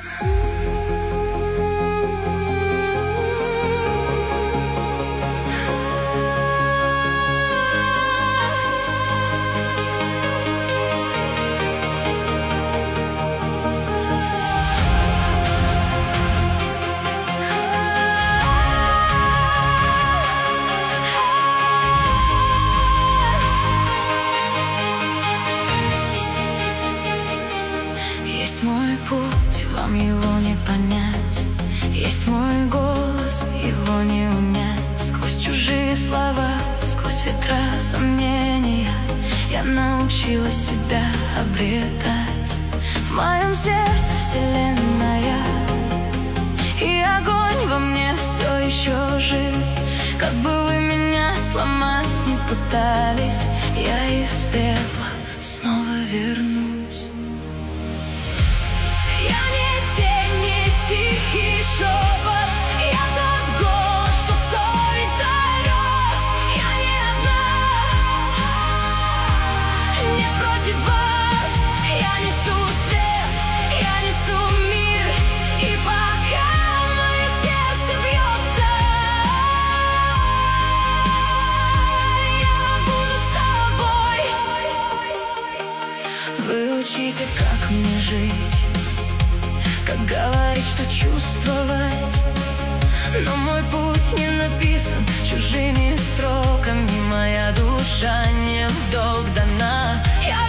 Есть мой путь, вам его не понять. Есть мой голос, его не унять. Сквозь чужие слова, сквозь ветра сомнения я научилась себя обретать. В моем сердце вселенная, и огонь во мне все еще жив. Как бы вы меня сломать не пытались, я из пепла снова вернусь. Я не тень, не тихий шепот, я тот голос, что совесть зовет. Я не одна, не против вас. Я несу свет, я несу мир, и пока мое сердце бьется, я буду собой. Вы учите, как мне жить, как говорить, что чувствовать. Но мой путь не написан чужими строками. Моя душа не в долг дана. Я